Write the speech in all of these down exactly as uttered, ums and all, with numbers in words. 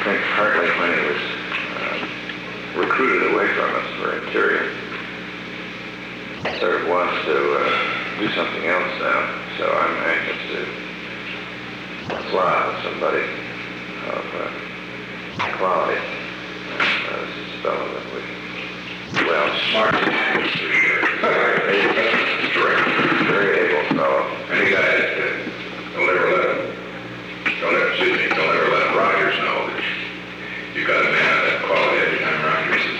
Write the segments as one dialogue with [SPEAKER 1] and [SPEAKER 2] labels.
[SPEAKER 1] think partly when he was uh, recruited away from us for interior, sort of wants to uh, do something else now. So I'm anxious to fly with somebody of uh, quality. And, uh, this is a fellow that we, well, smart, for sure. Very able, very able fellow.
[SPEAKER 2] And he got it. Don't ever let him, don't ever, excuse me, don't ever let Rogers know that you got a man of that quality every time Rogers says,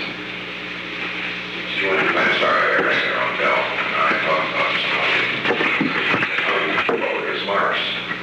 [SPEAKER 2] I'm sorry, I rang the wrong bell. I talked about somebody. Oh, his marks.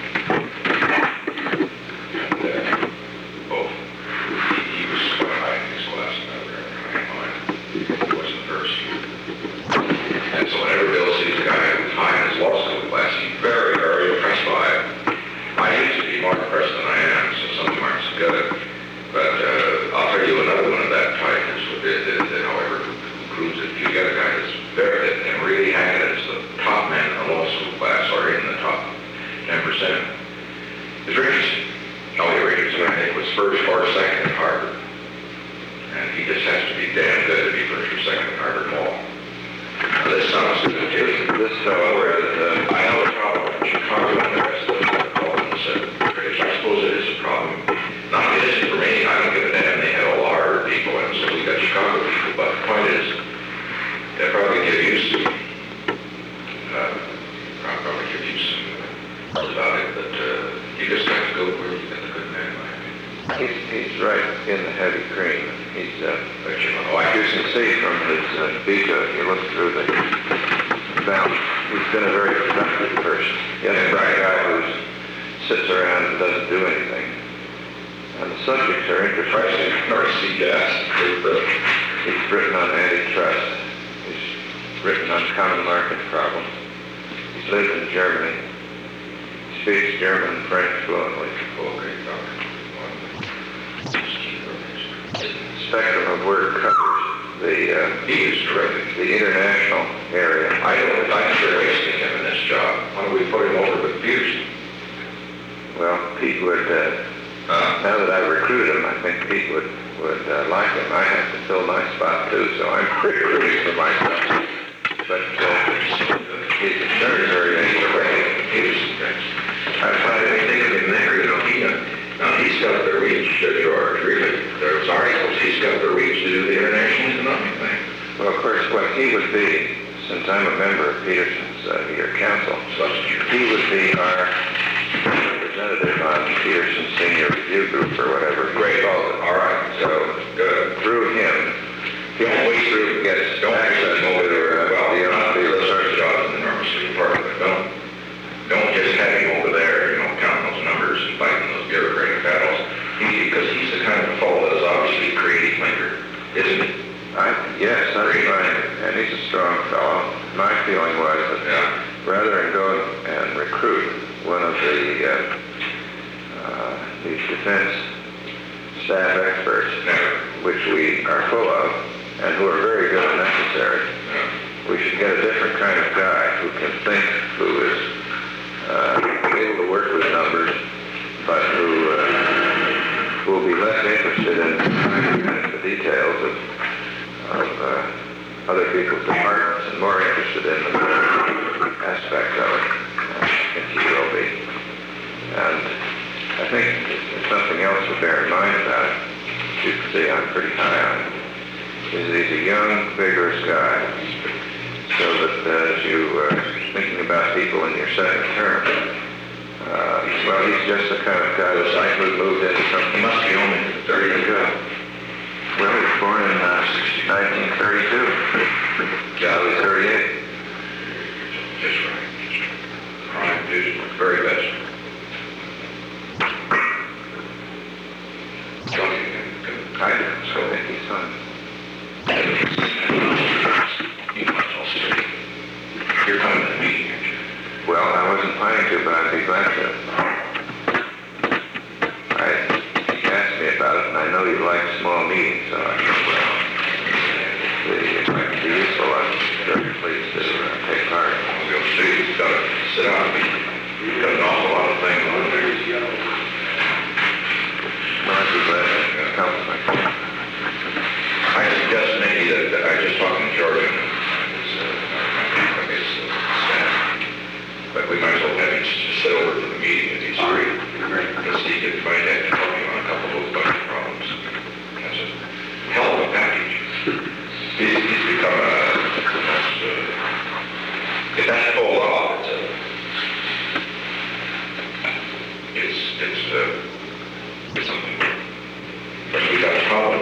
[SPEAKER 2] And, uh, both, he was quite high in his class and I He wasn't the first. And so whenever Bill sees a guy who's high in his law school class, he's very, very impressed by it. I used to be more impressed than I am, so some of them aren't so good. But uh, I'll tell you another one of that type is, is, is, is however, proves it. If you get a guy that's very, that can really hack it, it's the top man in the law school class or in the top ten percent. Is Richardson. Elliot Richardson, I think, was first or second at Harvard. And he just has to be damn good to be first or second at Harvard Law. Now, this sounds good too.
[SPEAKER 1] This fellow,
[SPEAKER 2] Whereas uh, I have a problem in Chicago and the rest of the problem is that British. I suppose it is a problem. Not it isn't for me. I don't give a damn. They had all the Harvard people, and so we got Chicago people. But the point is, they probably get used to. Uh, I'll probably give you some about it, but uh, you just have to go where you get the good man.
[SPEAKER 1] he's, he's right in the heavy cream. He's, uh,
[SPEAKER 2] But you know, I
[SPEAKER 1] you can see from his uh, vita, if you look through the balance, he's been a very productive person. He's a bright guy who sits around and doesn't do anything. And the subjects are interesting.
[SPEAKER 2] North Sea gas.
[SPEAKER 1] He's written on antitrust. He's written on common market problems. He's lived in Germany. He speaks German and French fluently.
[SPEAKER 2] Okay,
[SPEAKER 1] Spectrum of work covers the uh,
[SPEAKER 2] he is terrific.
[SPEAKER 1] the international area.
[SPEAKER 2] I don't I'm sure wasting him in this job. Why don't we put him over with Fusion?
[SPEAKER 1] Well, Pete would, uh,
[SPEAKER 2] Uh,
[SPEAKER 1] now that I've recruited him, I think Pete would, would uh, like him. I have to fill my spot too, so I'm recruiting for myself. But uh, he's very, very interesting.
[SPEAKER 2] he was, that's why they think of him there, you know, he, uh, now he's got the reach, uh, George, really. There's articles, he's got the reach to do the international economic thing.
[SPEAKER 1] Well, of course, what he would be, since I'm a member of Peterson's uh, your council,
[SPEAKER 2] Substitute.
[SPEAKER 1] he would be our representative on Peterson's senior review group or whatever.
[SPEAKER 2] Great. All right. So, good.
[SPEAKER 1] Through him, he
[SPEAKER 2] Don't wait
[SPEAKER 1] through
[SPEAKER 2] through,
[SPEAKER 1] gets
[SPEAKER 2] don't wait
[SPEAKER 1] access
[SPEAKER 2] through over
[SPEAKER 1] to
[SPEAKER 2] there.
[SPEAKER 1] uh,
[SPEAKER 2] Well,
[SPEAKER 1] the
[SPEAKER 2] not
[SPEAKER 1] the
[SPEAKER 2] the
[SPEAKER 1] research.
[SPEAKER 2] research jobs in the enormously important, but don't, don't just have him over there, you know, counting those numbers and fighting those bureaucratic battles. He, because he's the kind of fellow that is obviously a creative thinker, isn't he?
[SPEAKER 1] I, yes, that's right. And he's a strong fellow. My feeling was that
[SPEAKER 2] Yeah.
[SPEAKER 1] rather than go and recruit one of the uh, uh, these defense staff experts,
[SPEAKER 2] Never.
[SPEAKER 1] which we are full of, and who are very good and necessary,
[SPEAKER 2] Yeah.
[SPEAKER 1] we should get a different kind of guy who can think, who is uh, able to work with numbers, but who uh, will be less interested in the details of, of uh, other people's departments and more interested in the aspects of it. I think he will be. And I think there's something else to bear in mind about it. You can see I'm pretty high on him. Is he's a young, vigorous guy. So that uh, as you are uh, thinking about people in your second term, uh, well, he's just the kind of guy that's likely moved into
[SPEAKER 2] He
[SPEAKER 1] something.
[SPEAKER 2] must be only thirty
[SPEAKER 1] Good. Well, he was born in uh, nineteen thirty-two.
[SPEAKER 2] Yeah,
[SPEAKER 1] Now he's thirty-eight.
[SPEAKER 2] Just right. All right, dude, very best. Don't you think?
[SPEAKER 1] I do. So I think he's fine.
[SPEAKER 2] You might as well stay. You're coming to the meeting, aren't you?
[SPEAKER 1] Well, I wasn't planning to, but I'd be glad to. I, he asked me about it, and I know you like small meetings, so I thought, well, if I can be useful, I'm very pleased to uh, take part.
[SPEAKER 2] I'll go see. You've got to sit down. You've got an awful lot of things on there.
[SPEAKER 1] Well, I'd be glad to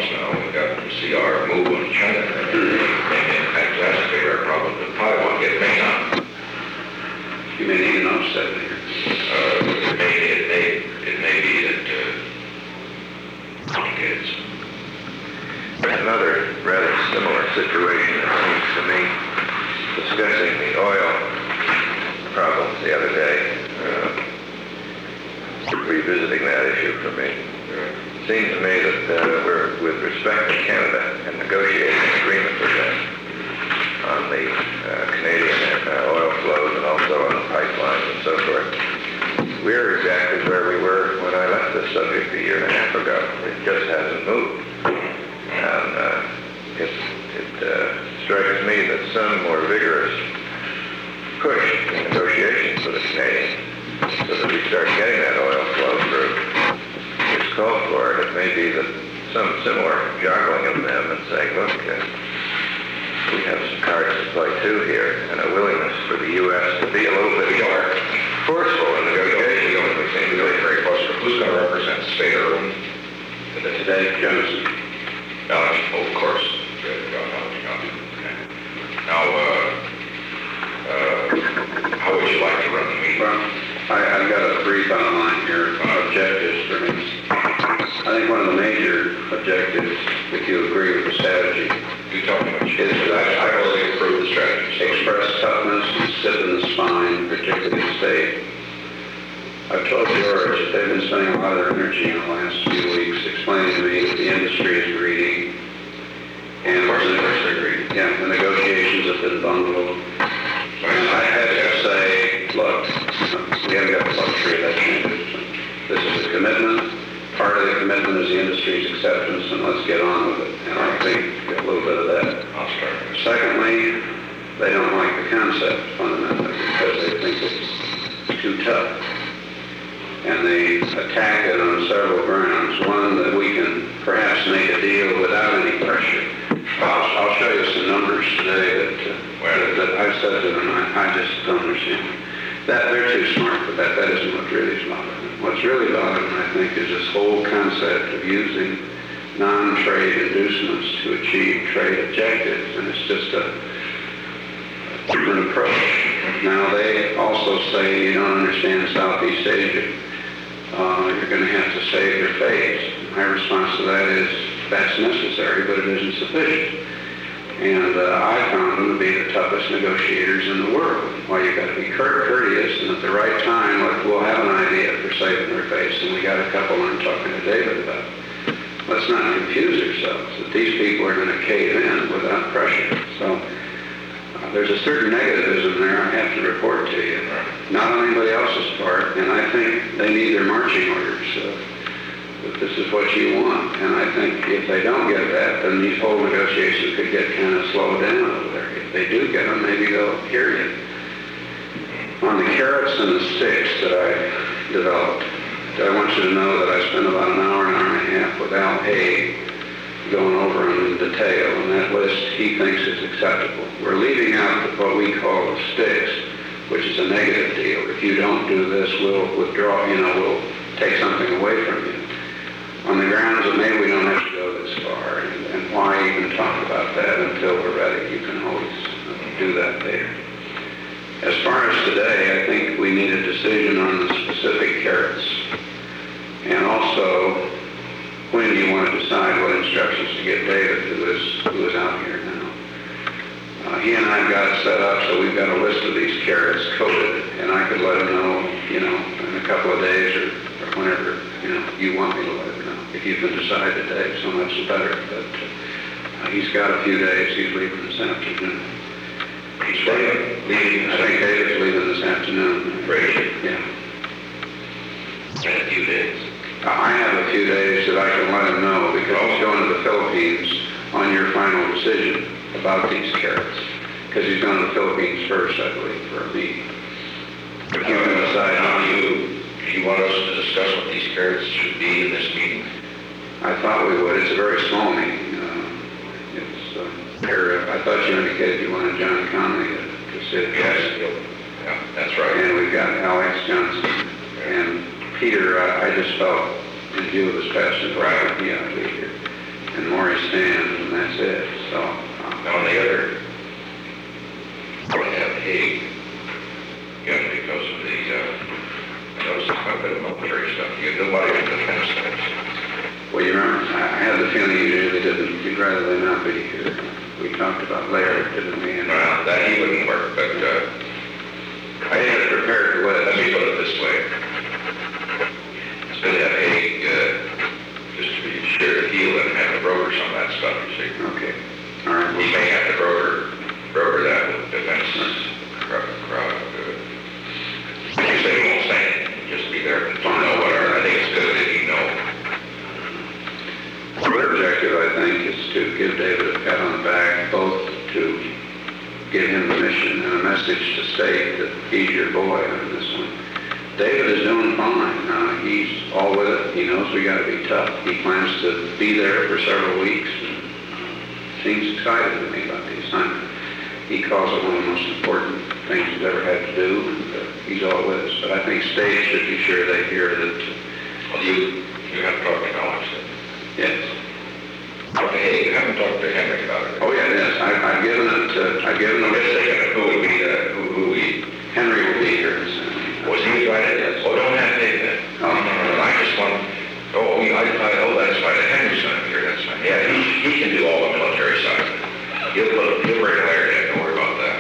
[SPEAKER 2] months now, we've got the C R move on China, and they may exacerbate our problem with Taiwan. It may not.
[SPEAKER 3] You may need an offset there.
[SPEAKER 2] Uh, it may, it may, it may be that, uh, complicated.
[SPEAKER 1] Another rather similar situation, it seems to me, discussing the oil problems the other day, uh, revisiting that issue for me. It seems to me that uh, we're, with respect to Canada and negotiating an agreement with them on the uh, Canadian uh, oil flows and also on the pipelines and so forth, we're exactly where we were when I left this subject a year and a half ago. It just hasn't moved. And uh, it, it uh, strikes me that some more vigorous push in negotiations with the Canadians so that we start getting that oil flow through is called for. And it may be that some similar juggling of them and saying, look, uh, we have some cards to play too here, and a willingness for the U S to be a little bit more forceful in negotiations.
[SPEAKER 2] We don't, we seem to be very close. Who's going to represent the state or
[SPEAKER 3] Today, Johnson.
[SPEAKER 2] Uh, oh, of course. Good. Uh, okay. Now, uh, uh, how would you like to run the meeting?
[SPEAKER 3] Well, I, I've got a brief outline here of objectives for me. I think one of the major objectives, if you agree with the strategy,
[SPEAKER 2] You tell me what you
[SPEAKER 3] is
[SPEAKER 2] I, I already approve the strategy. So
[SPEAKER 3] express toughness and sit in the spine, particularly the state. I've told George that they've been spending a lot of their energy in the last few weeks explaining to me that the industry is greedy. And
[SPEAKER 2] Of course, of course they're greedy.
[SPEAKER 3] Yeah, the negotiations have been bungled. And I had to say, look, we haven't got the luxury of that kind of thing. This is a commitment. Part of the commitment is the industry's acceptance, and let's get on with it. And I think a little bit of that.
[SPEAKER 2] I'll start.
[SPEAKER 3] Secondly, they don't like the concept fundamentally because they think it's too tough. And they attack it on several grounds. One, that we can perhaps make a deal without any pressure. I'll, I'll show you some numbers today that, uh, that, that I've said to them, I, I just don't understand. That they're too smart for that. That isn't what really is bothering them. What's really bothering them, I think, is this whole concept of using non-trade inducements to achieve trade objectives, and it's just a different approach. Now, they also say you don't understand Southeast Asia. Uh, you're going to have to save your face. My response to that is that's necessary, but it isn't sufficient. And uh, I found them to be the toughest negotiators in the world. Well, you've got to be curt, courteous, and at the right time, like, we'll have an idea for saving their face, and we got a couple I'm talking to David about. Let's not confuse ourselves that these people are going to cave in without pressure. So uh, there's a certain negativism there I have to report to you, not on anybody else's part, and I think they need their marching orders. Uh, that this is what you want. And I think if they don't get that, then these whole negotiations could get kind of slowed down over there. If they do get them, maybe they'll hear you. On the carrots and the sticks that I developed, I want you to know that I spent about an hour, an hour and a half with Al Haig going over them in detail, and that list he thinks is acceptable. We're leaving out what we call the sticks, which is a negative deal. If you don't do this, we'll withdraw, you know, we'll take something away from you. On the grounds that maybe we don't have to go this far, and, and why even talk about that until we're ready? You can always do that later. As far as today, I think we need a decision on the specific carrots. And also, when do you want to decide what instructions to give David, who is, who is out here now? Uh, he and I got it set up, so we've got a list of these carrots coded, and I could let him know, you know, in a couple of days or, or whenever, you know, you want me to let him know. If you can decide today, so much the better. But uh, he's got a few days. He's leaving this afternoon.
[SPEAKER 2] He's leaving, leaving,
[SPEAKER 3] I think David's leaving this afternoon.
[SPEAKER 2] Really?
[SPEAKER 3] Yeah.
[SPEAKER 2] In a few days.
[SPEAKER 3] I have a few days that I can let him know because he's going to the Philippines on your final decision about these carrots. Because he's going to the Philippines first, I believe, for a meeting. But you can decide
[SPEAKER 2] How
[SPEAKER 3] how
[SPEAKER 2] do
[SPEAKER 3] you...
[SPEAKER 2] you, do you want us to discuss what these carrots should be in this meeting?
[SPEAKER 3] I thought we would. It's a very small meeting. Uh, it's, uh, here, I thought you indicated you wanted John Conley to, to sit.
[SPEAKER 2] Yes. Yeah, that's right.
[SPEAKER 3] And we've got Alex Johnson. And Peter, uh, I just felt, in view of his past involvement, he ought to be here. in Maury's hands, and that's it. So, uh,
[SPEAKER 2] Now, on the other, we have Hague, again, because of the, uh, I noticed quite a bit of military stuff. You do nobody in defense things.
[SPEAKER 3] well, you remember, I I had the feeling you really didn't, you'd rather they not be here. We talked about Laird, didn't we? And,
[SPEAKER 2] Well, that he wouldn't work, but, uh, I had it prepared to, let me put it this way. It's good to have Hague, uh, just to be sure to heal and have the brokers on that stuff, you see.
[SPEAKER 3] okay, all right.
[SPEAKER 2] We may have to broker, broker that with defense crowd, crowd. uh, You say you won't say anything, just be there to know whatever. I think it's good that you know.
[SPEAKER 3] Our objective, I think, is to give David a pat on the back, both to give him the mission and a message to state that he's your boy on this one. David is doing fine. Uh, he's all with it. He knows we got to be tough. He plans to be there for several weeks. And seems excited to me about the assignment. He calls it one of the most important things he's ever had to do. And, uh, he's all with us. But I think State should be sure they hear that.
[SPEAKER 2] Well, you, you have to talk to Alex.
[SPEAKER 3] Yes.
[SPEAKER 2] Okay, you haven't talked to Henry about it.
[SPEAKER 3] Oh yeah, yes. I, I've given it. Uh, I've given
[SPEAKER 2] I'm
[SPEAKER 3] him.
[SPEAKER 2] just thinking of who would be, uh, who, who we,
[SPEAKER 3] Henry will be here in a second.
[SPEAKER 2] was he invited?
[SPEAKER 3] Yes.
[SPEAKER 2] Oh, don't have Dave then.
[SPEAKER 3] Oh.
[SPEAKER 2] No, no, no, I just want, oh, I, I, oh, that's fine, Henry's not here, that's fine. Yeah, he, he can do all the military side. He'll, put- he'll bring Larry in, don't worry about that.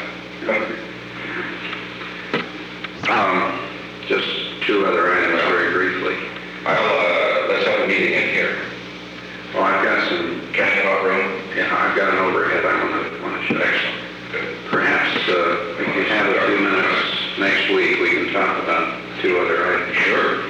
[SPEAKER 3] Um, just two other items very briefly.
[SPEAKER 2] I'll, uh, let's have a meeting in here.
[SPEAKER 3] Well, I've got some,
[SPEAKER 2] Canyon Hot Room?
[SPEAKER 3] yeah, I've got an overhead I want to, want to show.
[SPEAKER 2] Excellent, good.
[SPEAKER 3] Perhaps, uh, if you have a few minutes next week, we can talk about two other items.
[SPEAKER 2] Sure.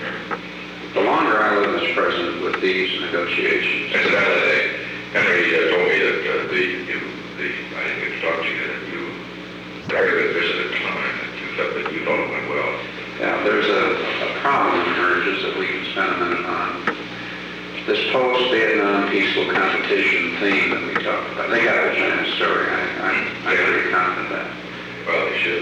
[SPEAKER 3] The longer I live as president with these negotiations,
[SPEAKER 2] Incidentally, they- Henry uh, told me that uh, the, you, the, I didn't get to talk to you, that you, very good visited time, that you felt that you know it went well.
[SPEAKER 3] yeah, there's a, a problem emerges that we can spend a minute on. This post-Vietnam peaceful competition theme that we talked about, they got the giant story. I, I'm, I'm pretty confident of that.
[SPEAKER 2] Well, they should.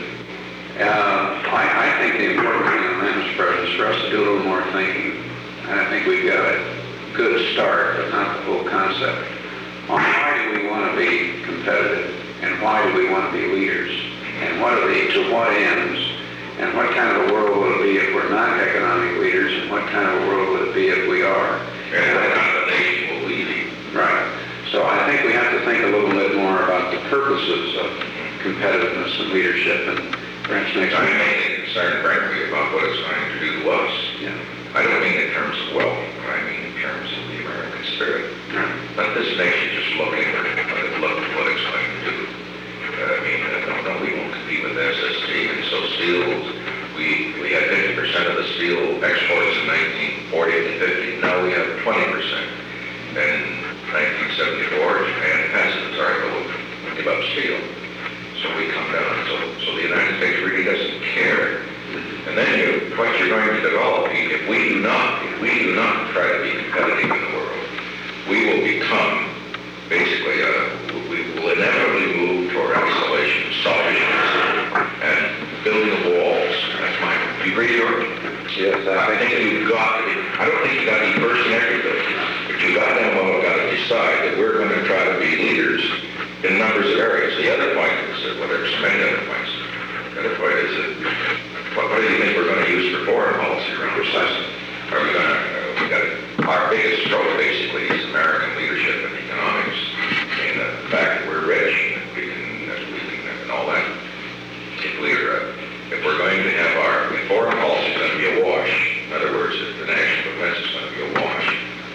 [SPEAKER 3] Uh, I, I think the important thing on that, Mister President, is for us to do a little more thinking. And I think we've got a good start, but not the full concept, on why do we want to be competitive, and why do we want to be leaders, and what are the, to what ends, and what kind of a world will it be if we're not economic leaders, and what kind of a world would it be if we are?
[SPEAKER 2] And what kind of a nation will we be?
[SPEAKER 3] Right. So I think we have to think a little bit more about the purposes of competitiveness and leadership, and perhaps next
[SPEAKER 2] I'm
[SPEAKER 3] week.
[SPEAKER 2] mainly concerned, frankly, about what it's going to do to us.
[SPEAKER 3] Yeah.
[SPEAKER 2] I don't mean in terms of wealth, I mean in terms of the American spirit.
[SPEAKER 3] Right.
[SPEAKER 2] Let this nation just look inward, let it look at what it's going to do. Uh, I mean, uh, no, no, we won't compete with S S T, and so steel, we, we had fifty percent of the steel exports in nineteen forty and fifty, now we have twenty percent. And in nineteen seventy-four, Japan passes the article, we'll give up steel. So we come down, so, so the United States really doesn't care. And then you, what you're going to develop, if we do not, if we do not try to be competitive in the world, we will become, basically, uh, we will inevitably move toward isolation, selfishness, and building walls. That's my, do you agree, George?
[SPEAKER 3] Yes,
[SPEAKER 2] I think you've got, to be- I don't think you got to be first in everything, but you got damn well got to decide that we're going to try to be leaders in numbers of areas. The other point is that, well, there's many other points. The other point is that, what, what do you think we're going to use for foreign policy around precisely? Are we going to, uh, we got, our biggest stroke basically is American leadership and economics, and the fact that we're rich, and we can, that we can, and all that. If we're, uh, if we're going to have our, if foreign policy is going to be a wash, in other words, if the national defense is going to be a wash,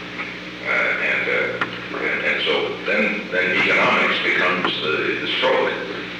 [SPEAKER 2] uh, and, uh, and, and so then, then economics becomes the, the stroke.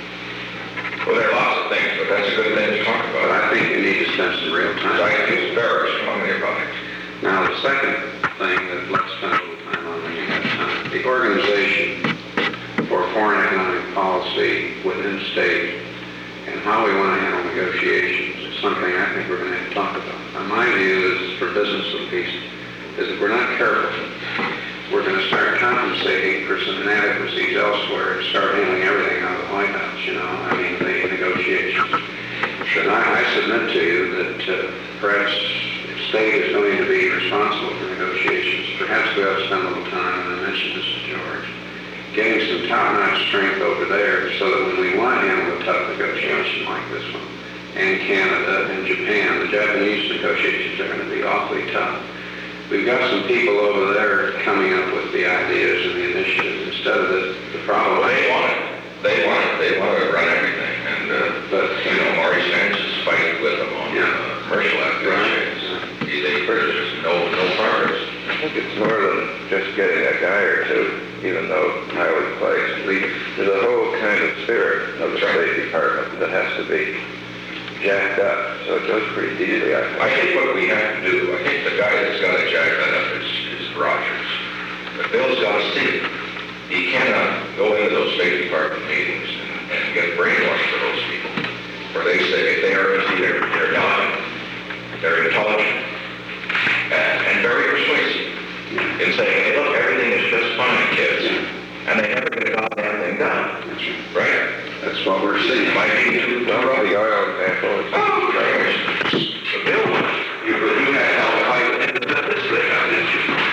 [SPEAKER 2] Well, there are lots of things, but that's a good thing to talk
[SPEAKER 3] But
[SPEAKER 2] about.
[SPEAKER 3] I think we need to spend some real time.
[SPEAKER 2] I feel very strongly about it.
[SPEAKER 3] Now, the second thing that let's spend a little time on when you have time, the organization for foreign economic policy within state and how we want to handle negotiations is something I think we're going to have to talk about. Now, my view is, for business at least, is if we're not careful, we're going to start compensating for some inadequacies elsewhere and start handling everything out of the White House, you know, I mean, the negotiations. And I, I submit to you that uh, perhaps if state is going to be responsible for negotiations, perhaps we ought to spend a little time, and I mentioned mentioned this to George, getting some top-notch strength over there so that when we want to handle a tough negotiation like this one, and Canada and Japan, the Japanese negotiations are going to be awfully tough. We've got some people over there coming up with the ideas and the initiatives instead of the, the problem.
[SPEAKER 2] Well, they want it. They want it. They want to run everything. And, uh,
[SPEAKER 3] But,
[SPEAKER 2] you know, Maurice Vance is fighting with them on
[SPEAKER 3] Yeah.
[SPEAKER 2] uh, commercial activities. He, they, there's no, no progress.
[SPEAKER 1] I think it's more than just getting a guy or two, even though highly placed. There's a whole kind of spirit of the State Department that has to be jacked up, so it goes pretty deeply, I think.
[SPEAKER 2] I think what we have to do, I think the guy that's got to jack that up is, is Rogers. But Bill's got to see it. He cannot go into those State Department meetings and, and get brainwashed for those people. Where they say, if they are, they're, they're dying, they're intelligent, and, and very persuasive in saying, hey, look, everything is just fine, kids. And they never get a goddamn thing done. Right?
[SPEAKER 3] That's what we're seeing.
[SPEAKER 2] Might be too
[SPEAKER 1] Well,
[SPEAKER 2] rough.
[SPEAKER 1] the oil example is...
[SPEAKER 2] Oh, right. The bill, you, you had hell to fight with this thing on this.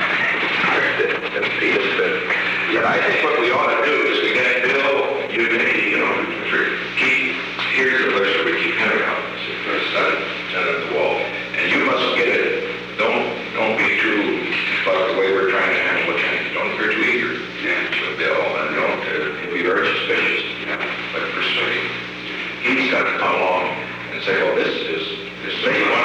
[SPEAKER 2] But I think what we ought to do is to get Bill, you, you know, for, keep, here's the list where we keep Pentagon, set it, set it at the wall. And you must get it. Don't, don't be too, like the way we're trying to handle it, don't appear too eager with Bill, and don't uh, be very suspicious. But persuade. He's got to come along and say, well, this is, this is